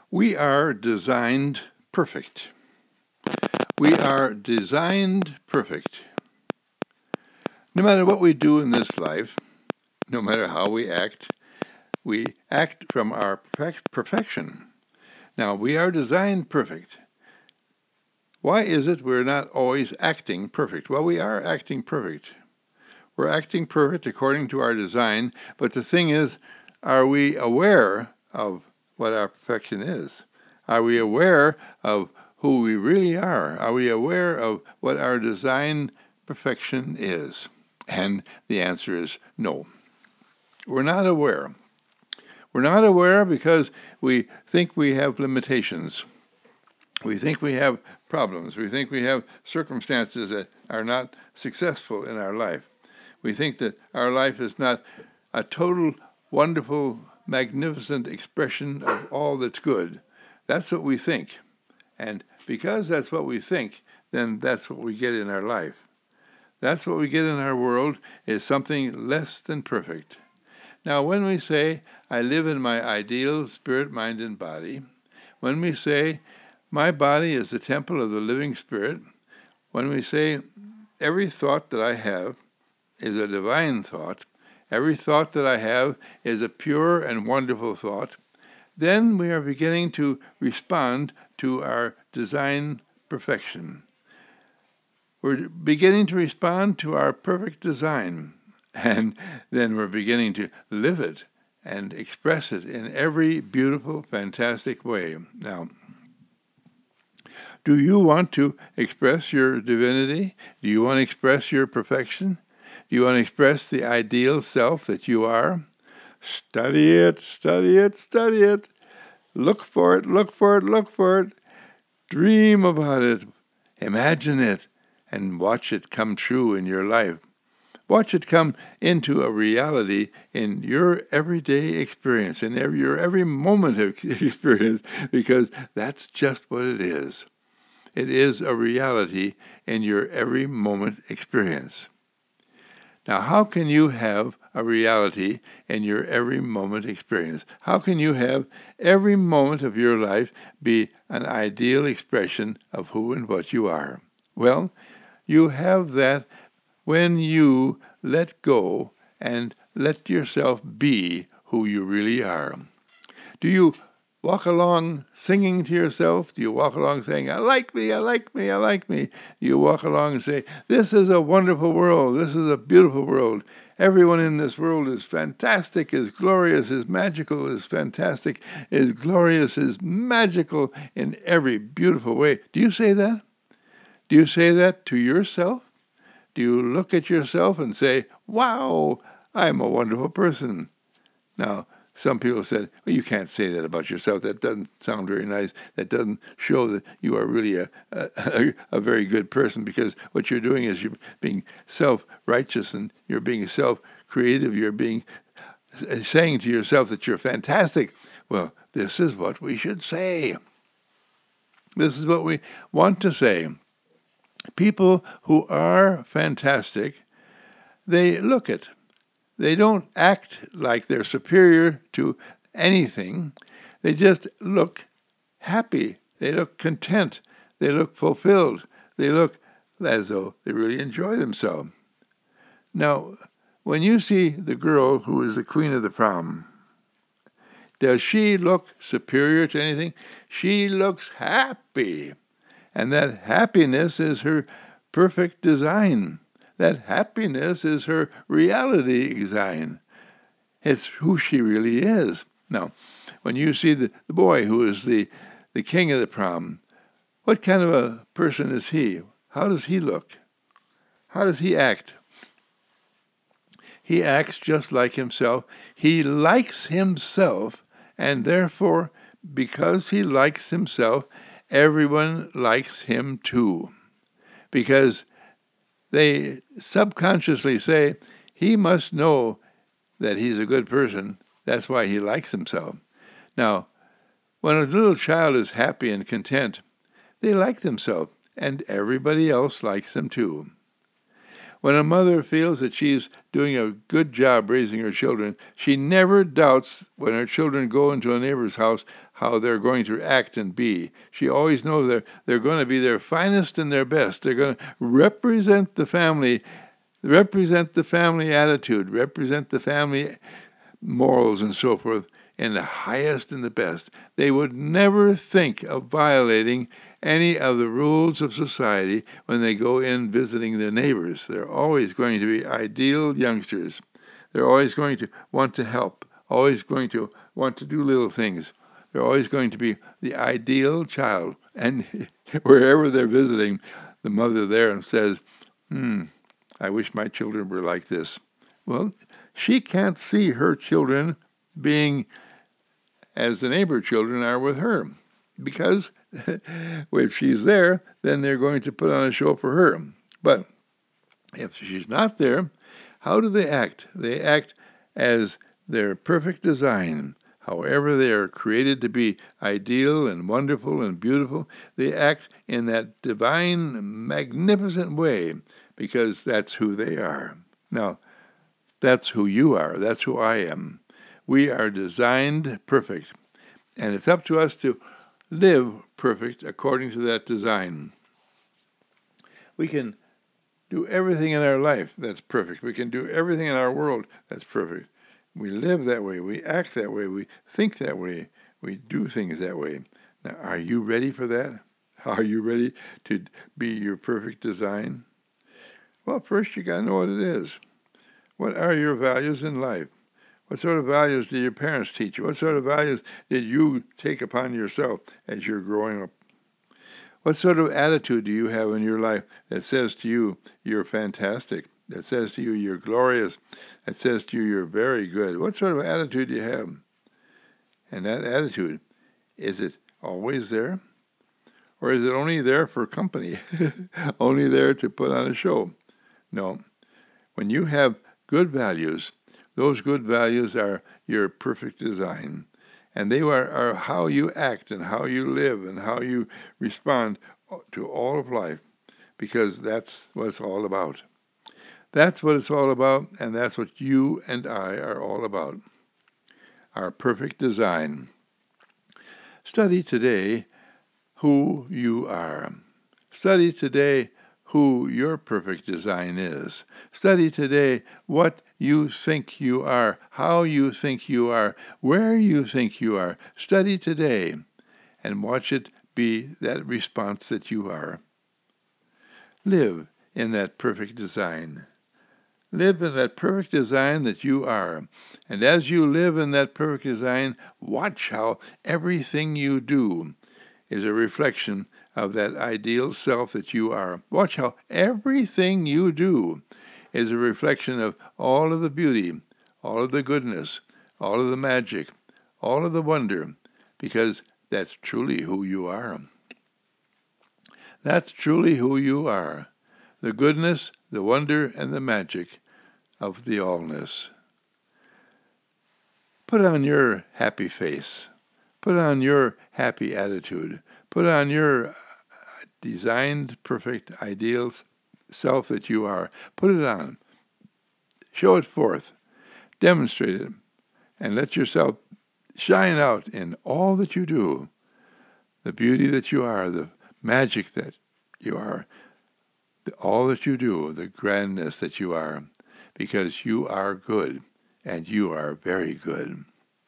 We are designed perfect. We are designed perfect. No matter what we do in this life, no matter how we act from our perfection. Now, we are designed perfect. Why is it we're not always acting perfect? Well, we are acting perfect. We're acting perfect according to our design, but the thing is, are we aware of what our perfection is? Are we aware of who we really are? Are we aware of what our design perfection is? And the answer is no. We're not aware. We're not aware because we think we have limitations. We think we have problems. We think we have circumstances that are not successful in our life. We think that our life is not a total, wonderful, magnificent expression of all that's good. That's what we think. And because that's what we think, then that's what we get in our life. That's what we get in our world is something less than perfect. Now, when we say, I live in my ideal spirit, mind, and body, when we say, my body is the temple of the living spirit, when we say, every thought that I have is a divine thought, every thought that I have is a pure and wonderful thought, then we are beginning to respond to our design perfection. We're beginning to respond to our perfect design, and then we're beginning to live it and express it in every beautiful, fantastic way. Now, do you want to express your divinity? Do you want to express your perfection? Do you want to express the ideal self that you are? Study it, study it, study it. Look for it, look for it, look for it. Dream about it. Imagine it and watch it come true in your life. Watch it come into a reality in your everyday experience, in your every moment of experience, because that's just what it is. It is a reality in your every moment experience. Now, how can you have a reality in your every moment experience? How can you have every moment of your life be an ideal expression of who and what you are? Well, you have that when you let go and let yourself be who you really are. Do you walk along singing to yourself? Do you walk along saying, I like me, I like me, I like me? Do you walk along and say, this is a wonderful world, this is a beautiful world. Everyone in this world is fantastic, is glorious, is magical, is fantastic, is glorious, is magical in every beautiful way. Do you say that? Do you say that to yourself? Do you look at yourself and say, wow, I'm a wonderful person? Now, some people said, well, you can't say that about yourself. That doesn't sound very nice. That doesn't show that you are really a very good person, because what you're doing is you're being self-righteous and you're being self-creative. You're being saying to yourself that you're fantastic. Well, this is what we should say. This is what we want to say. People who are fantastic, they look it. They don't act like they're superior to anything. They just look happy. They look content. They look fulfilled. They look as though they really enjoy themselves. Now, when you see the girl who is the queen of the prom, does she look superior to anything? She looks happy. And that happiness is her perfect design. That happiness is her reality design. It's who she really is. Now, when you see the boy who is the king of the prom, what kind of a person is he? How does he look? How does he act? He acts just like himself. He likes himself, and therefore, because he likes himself, everyone likes him too. Because they subconsciously say, he must know that he's a good person. That's why he likes himself. Now, when a little child is happy and content, they like themselves, and everybody else likes them too. When a mother feels that she's doing a good job raising her children, she never doubts when her children go into a neighbor's house how they're going to act and be. She always knows they're going to be their finest and their best. They're going to represent the family attitude, represent the family morals and so forth in the highest and the best. They would never think of violating any of the rules of society when they go in visiting their neighbors. They're always going to be ideal youngsters. They're always going to want to help, always going to want to do little things. They're always going to be the ideal child. And wherever they're visiting, the mother there says, I wish my children were like this. Well, she can't see her children being as the neighbor children are with her, because if she's there, then they're going to put on a show for her. But if she's not there, how do they act? They act as their perfect design. However they are created to be ideal and wonderful and beautiful, they act in that divine, magnificent way, because that's who they are. Now, that's who you are. That's who I am. We are designed perfect, and it's up to us to live perfect according to that design. We can do everything in our life that's perfect. We can do everything in our world that's perfect. We live that way. We act that way. We think that way. We do things that way. Now, are you ready for that? Are you ready to be your perfect design? Well, first you got to know what it is. What are your values in life? What sort of values did your parents teach you? What sort of values did you take upon yourself as you're growing up? What sort of attitude do you have in your life that says to you, you're fantastic, that says to you, you're glorious, that says to you, you're very good? What sort of attitude do you have? And that attitude, is it always there? Or is it only there for company? Only there to put on a show? No. When you have good values, those good values are your perfect design. And they are how you act and how you live and how you respond to all of life, because that's what it's all about. That's what it's all about, and that's what you and I are all about. Our perfect design. Study today who you are. Study today who your perfect design is. Study today what you think you are, how you think you are, where you think you are. Study today and watch it be that response that you are. Live in that perfect design. Live in that perfect design that you are. And as you live in that perfect design, watch how everything you do is a reflection of that ideal self that you are. Watch how everything you do is a reflection of all of the beauty, all of the goodness, all of the magic, all of the wonder, because that's truly who you are. That's truly who you are. The goodness, the wonder, and the magic of the allness. Put on your happy face. Put on your happy attitude. Put on your designed, perfect, ideal self that you are. Put it on. Show it forth. Demonstrate it. And let yourself shine out in all that you do. The beauty that you are, the magic that you are, all that you do, the grandness that you are, because you are good, and you are very good.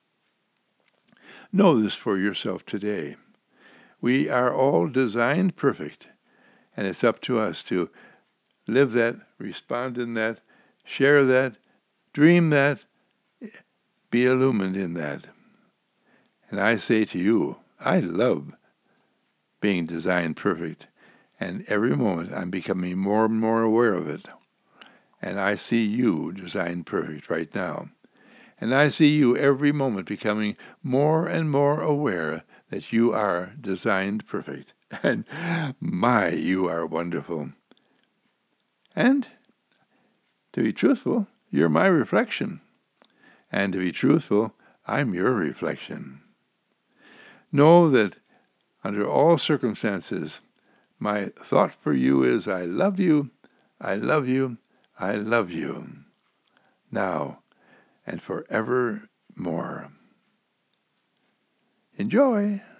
Know this for yourself today. We are all designed perfect, and it's up to us to live that, respond in that, share that, dream that, be illumined in that. And I say to you, I love being designed perfect, and every moment I'm becoming more and more aware of it. And I see you designed perfect right now. And I see you every moment becoming more and more aware that you are designed perfect. And my, you are wonderful. And to be truthful, you're my reflection. And to be truthful, I'm your reflection. Know that under all circumstances, my thought for you is, I love you, I love you, I love you, now and forevermore. Enjoy!